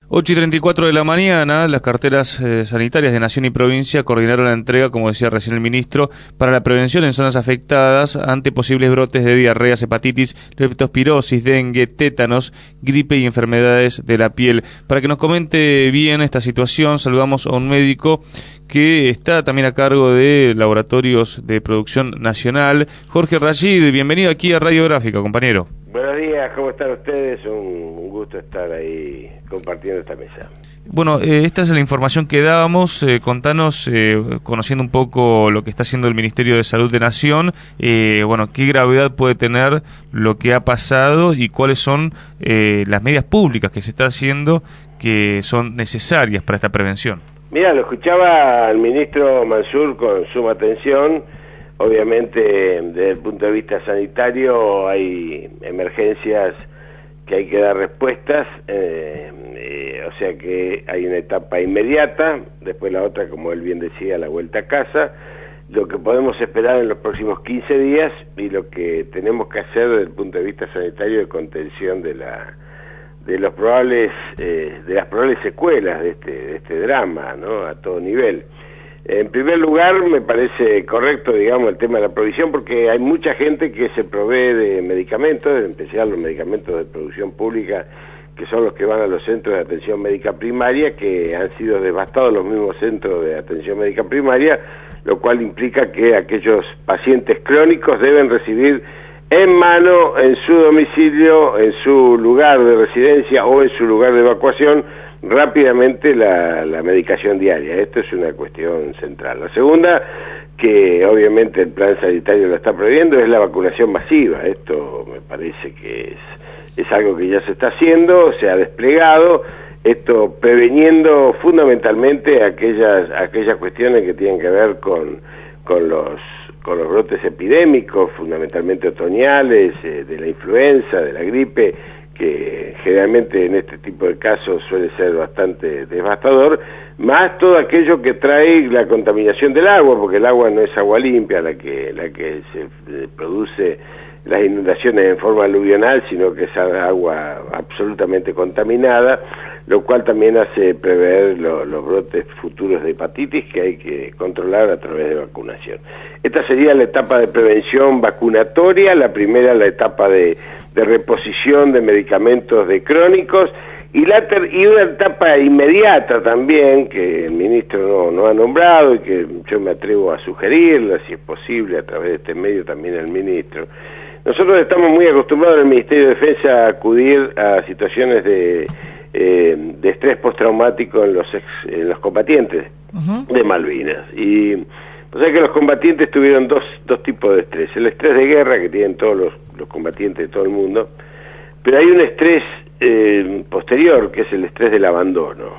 8:34 de la mañana, las carteras sanitarias de Nación y Provincia coordinaron la entrega, como decía recién el ministro, para la prevención en zonas afectadas ante posibles brotes de diarreas, hepatitis, leptospirosis, dengue, tétanos, gripe y enfermedades de la piel. Para que nos comente bien esta situación, saludamos a un médico que está también a cargo de Laboratorios de Producción Nacional, Jorge Rashid. Bienvenido aquí a Radiográfica, compañero. Buenos días, ¿cómo están ustedes? Un gusto estar ahí compartiendo esta mesa. Bueno, esta es la información que dábamos. Contanos, conociendo un poco lo que está haciendo el Ministerio de Salud de Nación, bueno, qué gravedad puede tener lo que ha pasado y cuáles son las medidas públicas que se está haciendo que son necesarias para esta prevención. Mira, lo escuchaba al ministro Mansur con suma atención. Obviamente, desde el punto de vista sanitario, hay emergencias que hay que dar respuestas, o sea que hay una etapa inmediata, después la otra, como él bien decía, la vuelta a casa, lo que podemos esperar en los próximos 15 días y lo que tenemos que hacer desde el punto de vista sanitario de contención de las probables secuelas de este drama, ¿no? A todo nivel. En primer lugar, me parece correcto, digamos, el tema de la provisión, porque hay mucha gente que se provee de medicamentos, en especial los medicamentos de producción pública, que son los que van a los centros de atención médica primaria, que han sido devastados los mismos centros de atención médica primaria, lo cual implica que aquellos pacientes crónicos deben recibir en mano, en su domicilio, en su lugar de residencia o en su lugar de evacuación, rápidamente la medicación diaria. Esto es una cuestión central. La segunda, que obviamente el plan sanitario lo está previendo, es la vacunación masiva. Esto me parece que es algo que ya se está haciendo, se ha desplegado, esto preveniendo fundamentalmente aquellas cuestiones que tienen que ver con los brotes epidémicos, fundamentalmente otoñales, de la influenza, de la gripe, que generalmente en este tipo de casos suele ser bastante devastador, más todo aquello que trae la contaminación del agua, porque el agua no es agua limpia la que se produce las inundaciones en forma aluvional, sino que es agua absolutamente contaminada, lo cual también hace prever los brotes futuros de hepatitis que hay que controlar a través de vacunación. Esta sería la etapa de prevención vacunatoria, la primera la etapa de reposición de medicamentos de crónicos, y una etapa inmediata también, que el ministro no ha nombrado y que yo me atrevo a sugerirla, si es posible, a través de este medio también al ministro. Nosotros estamos muy acostumbrados en el Ministerio de Defensa a acudir a situaciones de estrés postraumático en los combatientes de Malvinas. Y pues es que los combatientes tuvieron dos tipos de estrés. El estrés de guerra que tienen todos los combatientes de todo el mundo, pero hay un estrés posterior, que es el estrés del abandono.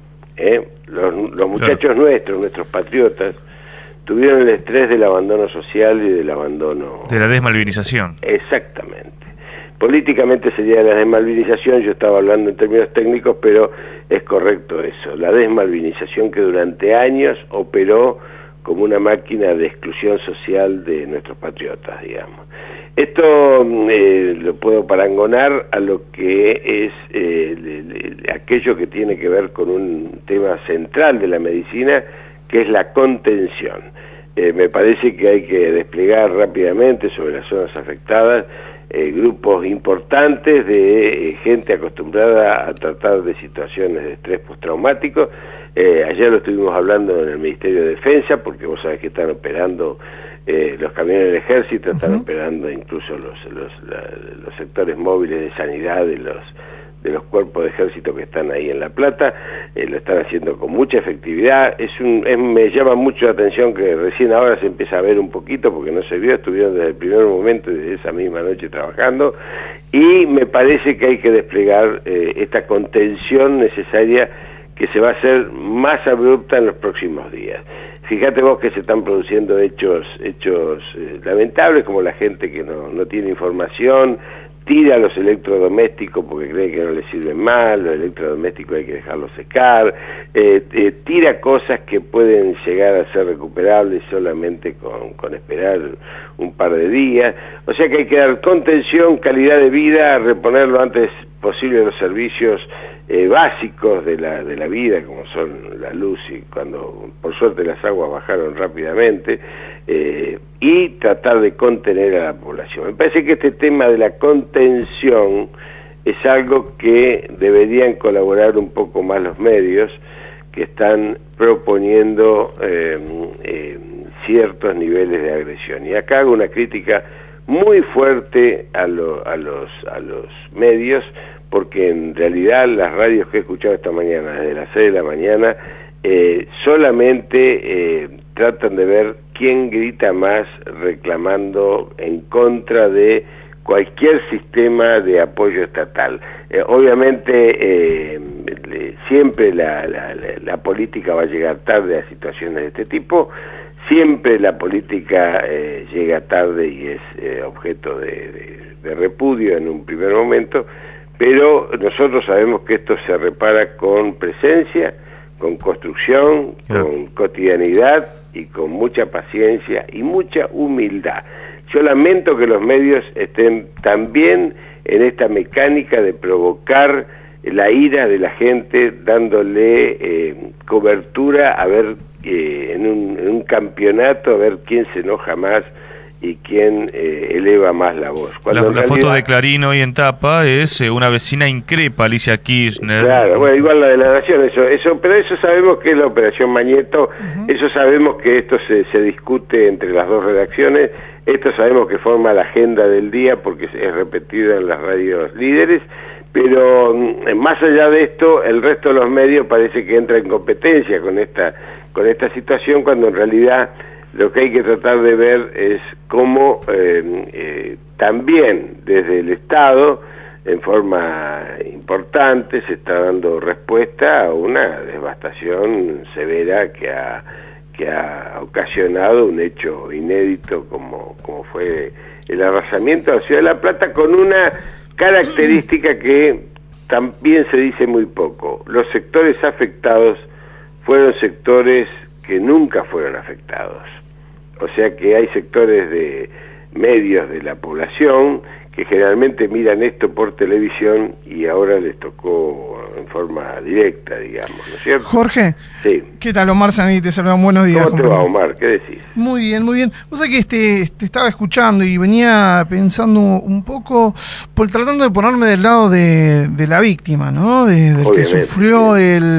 Los muchachos nuestros patriotas, tuvieron el estrés del abandono social y del abandono... De la desmalvinización. Exactamente. Políticamente sería la desmalvinización, yo estaba hablando en términos técnicos, pero es correcto eso, la desmalvinización que durante años operó como una máquina de exclusión social de nuestros patriotas, digamos. Esto lo puedo parangonar a lo que es aquello que tiene que ver con un tema central de la medicina, que es la contención. Me parece que hay que desplegar rápidamente sobre las zonas afectadas grupos importantes de gente acostumbrada a tratar de situaciones de estrés postraumático. Ayer lo estuvimos hablando en el Ministerio de Defensa, porque vos sabés que están operando los camiones del Ejército, están operando incluso los sectores móviles de sanidad de los cuerpos de ejército que están ahí en La Plata, lo están haciendo con mucha efectividad. Me llama mucho la atención que recién ahora se empieza a ver un poquito, porque no se vio, estuvieron desde el primer momento, desde esa misma noche trabajando, y me parece que hay que desplegar esta contención necesaria, que se va a hacer más abrupta en los próximos días. Fíjate vos que se están produciendo hechos lamentables, como la gente que no tiene información, tira los electrodomésticos porque cree que no le sirven más, los electrodomésticos hay que dejarlos secar, tira cosas que pueden llegar a ser recuperables solamente con esperar un par de días. O sea que hay que dar contención, calidad de vida, reponer lo antes posible los servicios básicos de la vida, como son la luz, y cuando por suerte las aguas bajaron rápidamente, y tratar de contener a la población. Me parece que este tema de la contención es algo que deberían colaborar un poco más los medios, que están proponiendo ciertos niveles de agresión. Y acá hago una crítica muy fuerte a los medios, porque en realidad las radios que he escuchado esta mañana, desde las 6 de la mañana, solamente tratan de ver quién grita más reclamando en contra de cualquier sistema de apoyo estatal. Obviamente siempre la política va a llegar tarde a situaciones de este tipo, siempre la política llega tarde y es objeto de repudio en un primer momento, pero nosotros sabemos que esto se repara con presencia, con construcción, con cotidianidad y con mucha paciencia y mucha humildad. Yo lamento que los medios estén también en esta mecánica de provocar la ira de la gente, dándole cobertura a ver en un campeonato, a ver quién se enoja más y quién eleva más la voz. La foto de Clarín hoy en tapa es una vecina increpa, Alicia Kirchner. Claro, bueno, igual la de la Nación, pero eso sabemos que es la Operación Mañeto, eso sabemos que esto se discute entre las dos redacciones, esto sabemos que forma la agenda del día porque es repetido en las radios líderes, pero más allá de esto, el resto de los medios parece que entra en competencia con esta situación, cuando en realidad lo que hay que tratar de ver es cómo también desde el Estado, en forma importante, se está dando respuesta a una devastación severa que ha ocasionado un hecho inédito como fue el arrasamiento de la Ciudad de La Plata, con una característica que también se dice muy poco. Los sectores afectados fueron sectores que nunca fueron afectados. O sea que hay sectores de medios de la población que generalmente miran esto por televisión y ahora les tocó en forma directa, digamos, ¿no es cierto? Jorge, sí. ¿Qué tal? Omar Sanit, te saluda, buenos días. ¿Cómo te va, Omar? ¿Qué decís? Muy bien, muy bien. Vos sabés que te estaba escuchando y venía pensando un poco, tratando de ponerme del lado de la víctima, ¿no? Del que sufrió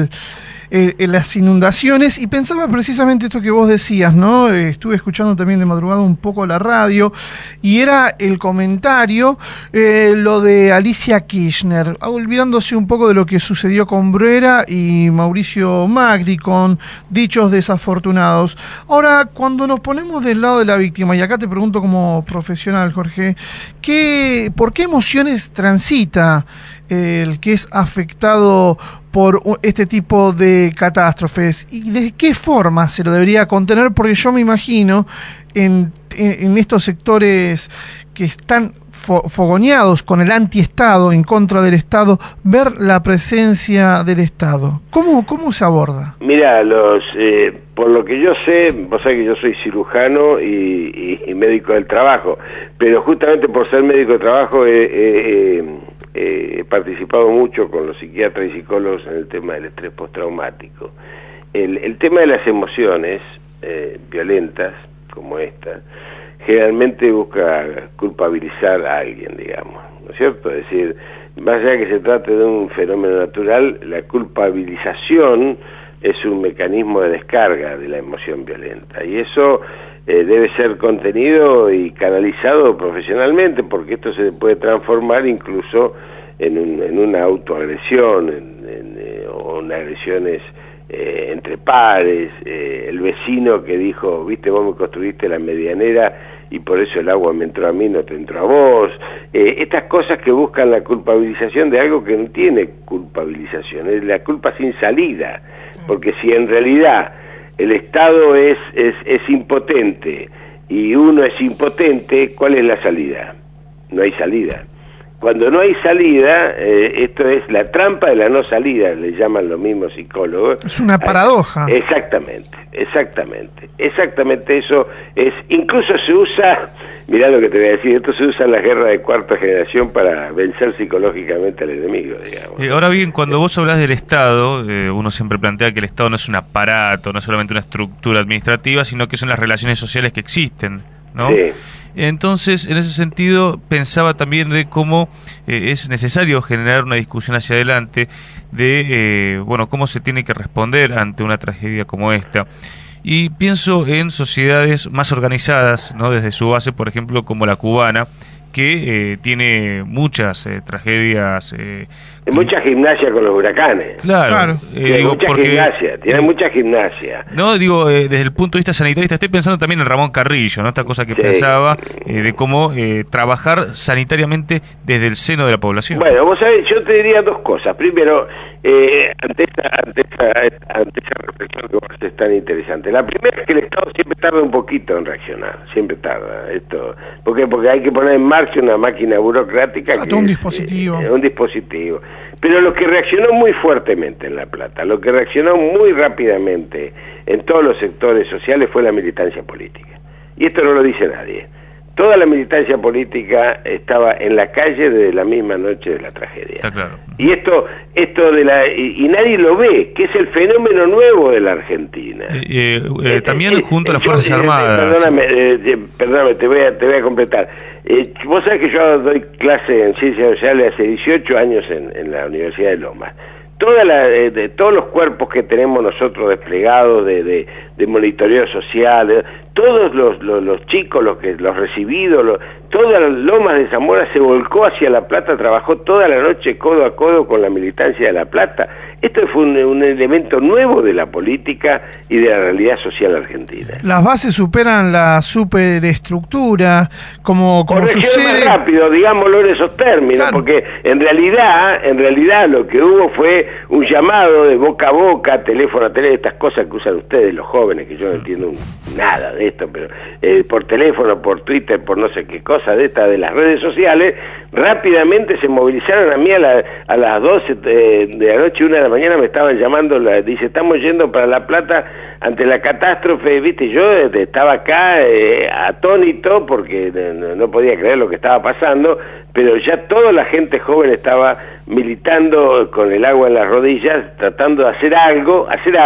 las inundaciones, y pensaba precisamente esto que vos decías, ¿no? Estuve escuchando también de madrugada un poco la radio, y era el comentario, lo de Alicia Kirchner, olvidándose un poco de lo que sucedió con Bruera y Mauricio Macri, con dichos desafortunados. Ahora, cuando nos ponemos del lado de la víctima, y acá te pregunto como profesional, Jorge, ¿por qué emociones transita el que es afectado por este tipo de catástrofes, y de qué forma se lo debería contener? Porque yo me imagino en estos sectores que están fogoneados con el antiestado, en contra del Estado, ver la presencia del Estado. ¿Cómo se aborda? Mira, por lo que yo sé, vos sabés que yo soy cirujano y médico del trabajo, pero justamente por ser médico del trabajo he participado mucho con los psiquiatras y psicólogos en el tema del estrés postraumático. El tema de las emociones violentas, como esta, generalmente busca culpabilizar a alguien, digamos, ¿no es cierto? Es decir, más allá de que se trate de un fenómeno natural, la culpabilización es un mecanismo de descarga de la emoción violenta, y eso debe ser contenido y canalizado profesionalmente, porque esto se puede transformar incluso en una autoagresión, o en agresiones entre pares, el vecino que dijo, viste, vos me construiste la medianera y por eso el agua me entró a mí, no te entró a vos. Estas cosas que buscan la culpabilización de algo que no tiene culpabilización, es la culpa sin salida, porque si en realidad el Estado es impotente y uno es impotente, ¿cuál es la salida? No hay salida. cuando no hay salida, esto es la trampa de la no salida, le llaman los mismos psicólogos. Es una paradoja. Exactamente eso es, incluso se usa, mirá lo que te voy a decir, esto se usa en las guerras de cuarta generación para vencer psicológicamente al enemigo, digamos. Ahora bien, cuando vos hablas del Estado, uno siempre plantea que el Estado no es un aparato, no es solamente una estructura administrativa, sino que son las relaciones sociales que existen, ¿no? Sí. Entonces, en ese sentido, pensaba también de cómo es necesario generar una discusión hacia adelante de, cómo se tiene que responder ante una tragedia como esta. Y pienso en sociedades más organizadas, ¿no? Desde su base, por ejemplo, como la cubana, que tiene muchas tragedias. Mucha gimnasia con los huracanes. Claro. Tiene mucha gimnasia. No, digo, desde el punto de vista sanitarista, estoy pensando también en Ramón Carrillo, ¿no? Esta cosa que pensaba de cómo trabajar sanitariamente desde el seno de la población. Bueno, vos sabés, yo te diría dos cosas. Primero, ante esa reflexión que vos haces tan interesante. La primera es que el Estado siempre tarda un poquito en reaccionar, siempre tarda. Porque hay que poner en marcha una máquina burocrática. Un dispositivo. Un dispositivo. Pero lo que reaccionó muy fuertemente en La Plata, lo que reaccionó muy rápidamente en todos los sectores sociales fue la militancia política. Y esto no lo dice nadie. Toda la militancia política estaba en la calle desde la misma noche de la tragedia. Está claro. Y y nadie lo ve, que es el fenómeno nuevo de la Argentina. También junto a las Fuerzas Armadas. Perdóname, te voy a completar. Vos sabés que yo doy clase en Ciencias Sociales hace 18 años en la Universidad de Lomas. De todos los cuerpos que tenemos nosotros desplegados de monitoreo social, todos los chicos, los recibidos, toda Lomas de Zamora se volcó hacia La Plata, trabajó toda la noche codo a codo con la militancia de La Plata. Esto fue un elemento nuevo de la política y de la realidad social argentina. Las bases superan la superestructura, como sucede más rápido, digámoslo en esos términos, claro. Porque en realidad lo que hubo fue un llamado de boca a boca, teléfono a teléfono, estas cosas que usan ustedes los jóvenes, que yo no entiendo nada de esto, pero por teléfono, por Twitter, por no sé qué cosa de las redes sociales, rápidamente se movilizaron. A mí a las 12 de la noche, 1 de la mañana me estaban llamando, dice, estamos yendo para La Plata ante la catástrofe, viste, yo estaba acá atónito porque no podía creer lo que estaba pasando, pero ya toda la gente joven estaba militando con el agua en las rodillas, tratando de hacer algo,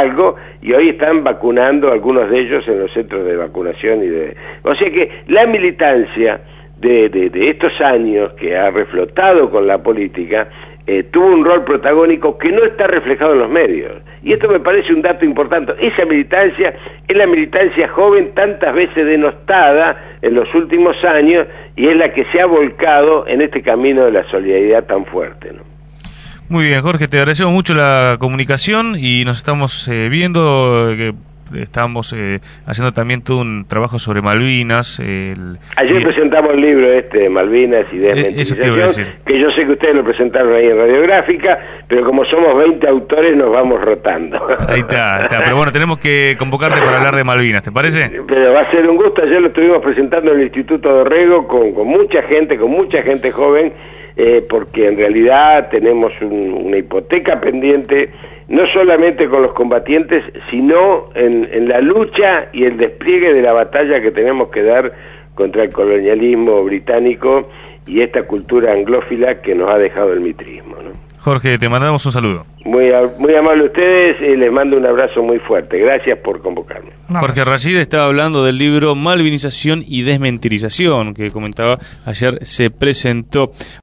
y hoy están vacunando algunos de ellos en los centros de vacunación o sea que la militancia de estos años que ha reflotado con la política tuvo un rol protagónico que no está reflejado en los medios, y esto me parece un dato importante. Esa militancia es la militancia joven tantas veces denostada en los últimos años, y es la que se ha volcado en este camino de la solidaridad tan fuerte, ¿no? Muy bien, Jorge, te agradecemos mucho la comunicación y nos estamos viendo. Estamos haciendo también todo un trabajo sobre Malvinas. Ayer presentamos el libro Malvinas y Desmentirización, que yo sé que ustedes lo presentaron ahí en Radiográfica, pero como somos 20 autores nos vamos rotando. Ahí está, pero bueno, tenemos que convocarte para hablar de Malvinas, ¿te parece? Pero va a ser un gusto. Ayer lo estuvimos presentando en el Instituto Dorrego con mucha gente joven, porque en realidad tenemos una hipoteca pendiente, no solamente con los combatientes, sino en la lucha y el despliegue de la batalla que tenemos que dar contra el colonialismo británico y esta cultura anglófila que nos ha dejado el mitrismo, ¿no? Jorge, te mandamos un saludo. Muy amable a ustedes, les mando un abrazo muy fuerte. Gracias por convocarme. Jorge Rashid estaba hablando del libro Malvinización y Desmentirización, que comentaba ayer se presentó.